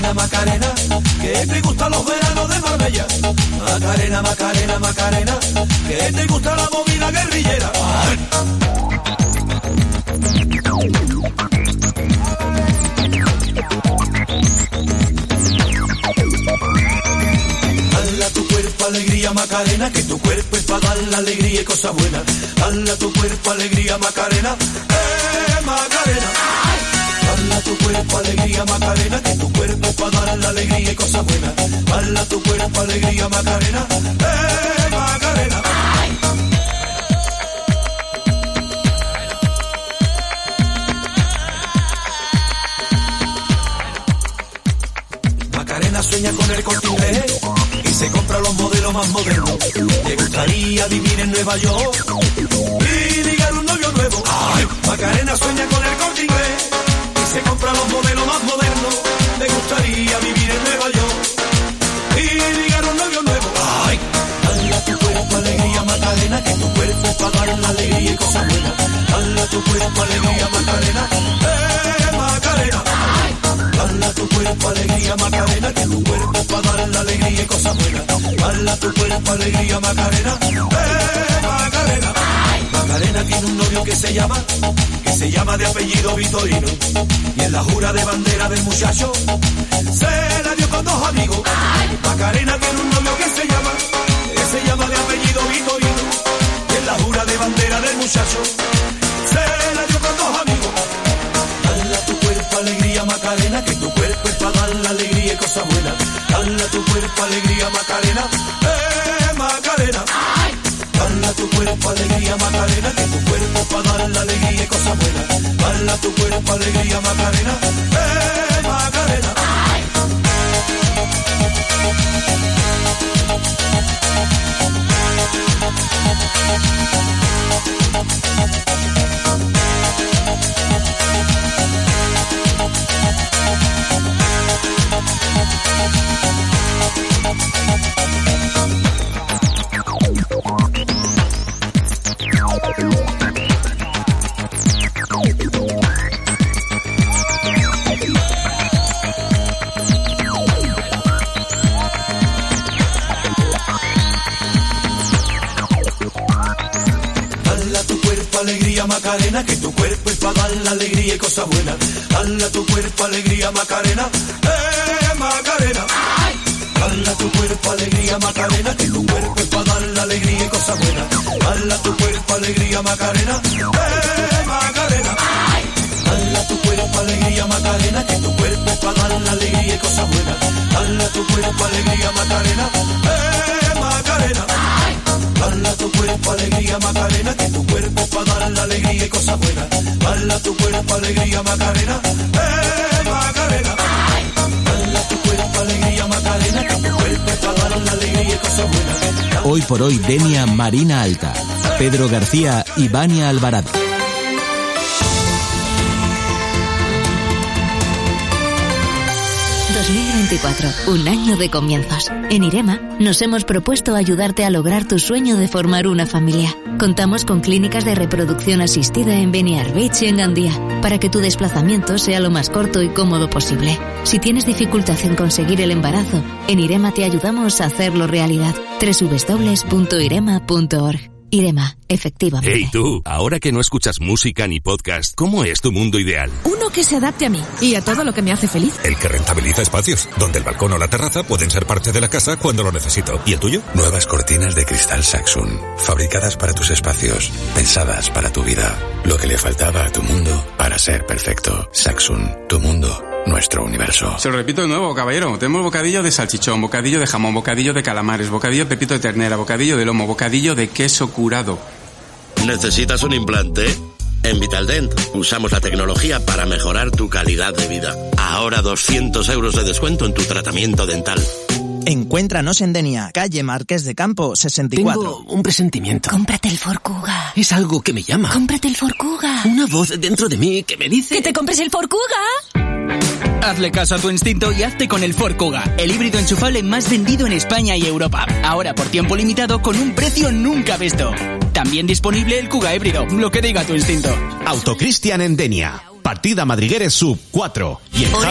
Macarena, Macarena, que te gustan los veranos de Marbella. Macarena, Macarena, Macarena, que te gusta la movida guerrillera. Dale a tu cuerpo alegría, Macarena, que tu cuerpo es para dar la alegría y cosas buenas. Dale a tu cuerpo alegría, Macarena, Macarena. Dale a tu cuerpo alegría, Macarena, que tu cuerpo es para dar la alegría y cosas buenas. Dale a tu cuerpo alegría, Macarena, Macarena. Macarena sueña con el Corte Inglés y se compra los modelos más modernos. Le gustaría vivir en Nueva York y ligar un novio nuevo. Ay, Macarena sueña con el Corte Inglés y se compra los modelos más modernos. Le gustaría vivir en Nueva York y ligar un novio nuevo. Ay, dale a tu cuerpo alegría, Macarena, que tu cuerpo es para dar la alegría y cosas buenas. Dale a tu cuerpo alegría, Macarena, Macarena. Dale a tu cuerpo alegría, Macarena, que tu cuerpo es para dar la alegría y cosas buenas. Dale a tu cuerpo alegría, Macarena, Macarena. Macarena tiene un novio que se llama de apellido Vitorino, y en la jura de bandera del muchacho se la dio con dos amigos. Macarena tiene un novio que se llama de apellido Vitorino, y en la jura de bandera del muchacho se la dio con dos amigos. Dale a tu cuerpo alegría, Macarena, que tu cuerpo es para dar la alegría y cosas buenas. Dale a tu cuerpo alegría, Macarena, Macarena. Dale a tu cuerpo alegría, Macarena, que tu cuerpo es para dar la alegría y cosas buenas. Dale a tu cuerpo alegría, Macarena, Macarena. Alegría, Macarena, que tu cuerpo es para dar la alegría y cosas buenas. Dale a tu cuerpo alegría, Macarena, Macarena. Dale a tu cuerpo alegría, Macarena, que tu cuerpo es para dar la alegría y cosas buenas. Dale a tu cuerpo alegría, Macarena, Macarena. Dale a tu cuerpo alegría, Macarena, que tu cuerpo es para dar la alegría y cosas buenas. Dale a tu cuerpo alegría, Macarena, Macarena. Dale a tu cuerpo alegría, Macarena, que tu cuerpo es para dar la alegría y cosas buenas. Dale a tu cuerpo alegría, Macarena, Macarena. Dale a tu cuerpo alegría, Macarena, que tu cuerpo es para dar la alegría y cosas buenas. Hoy por hoy, Denia Marina Alta, Pedro García y Vania Alvarado. 2024, un año de comienzos. En Irema nos hemos propuesto ayudarte a lograr tu sueño de formar una familia. Contamos con clínicas de reproducción asistida en Beniar Beach y en Gandía, para que tu desplazamiento sea lo más corto y cómodo posible. Si tienes dificultad en conseguir el embarazo, en Irema te ayudamos a hacerlo realidad. www.irema.org. Irema, efectivamente. Hey tú, ahora que no escuchas música ni podcast, ¿cómo es tu mundo ideal? Uno que se adapte a mí y a todo lo que me hace feliz. El que rentabiliza espacios, donde el balcón o la terraza pueden ser parte de la casa cuando lo necesito. ¿Y el tuyo? Nuevas cortinas de cristal Saxon, fabricadas para tus espacios, pensadas para tu vida. Lo que le faltaba a tu mundo para ser perfecto. Saxon, tu mundo. Nuestro universo. Se lo repito de nuevo, caballero. Tenemos bocadillo de salchichón, bocadillo de jamón, bocadillo de calamares, bocadillo de pepito de ternera, bocadillo de lomo, bocadillo de queso curado. ¿Necesitas un implante? En Vitaldent usamos la tecnología para mejorar tu calidad de vida. Ahora 200 euros de descuento en tu tratamiento dental. Encuéntranos en Denia, calle Marqués de Campo, 64. Tengo un presentimiento. Cómprate el Ford Kuga. Es algo que me llama. Cómprate el Ford Kuga. Una voz dentro de mí que me dice... ¡Que te compres el Ford Kuga! Hazle caso a tu instinto y hazte con el Ford Kuga, el híbrido enchufable más vendido en España y Europa. Ahora por tiempo limitado con un precio nunca visto. También disponible el Kuga híbrido, lo que diga tu instinto. Autocristian en Denia. Partida Madrigueres Sub 4. Y en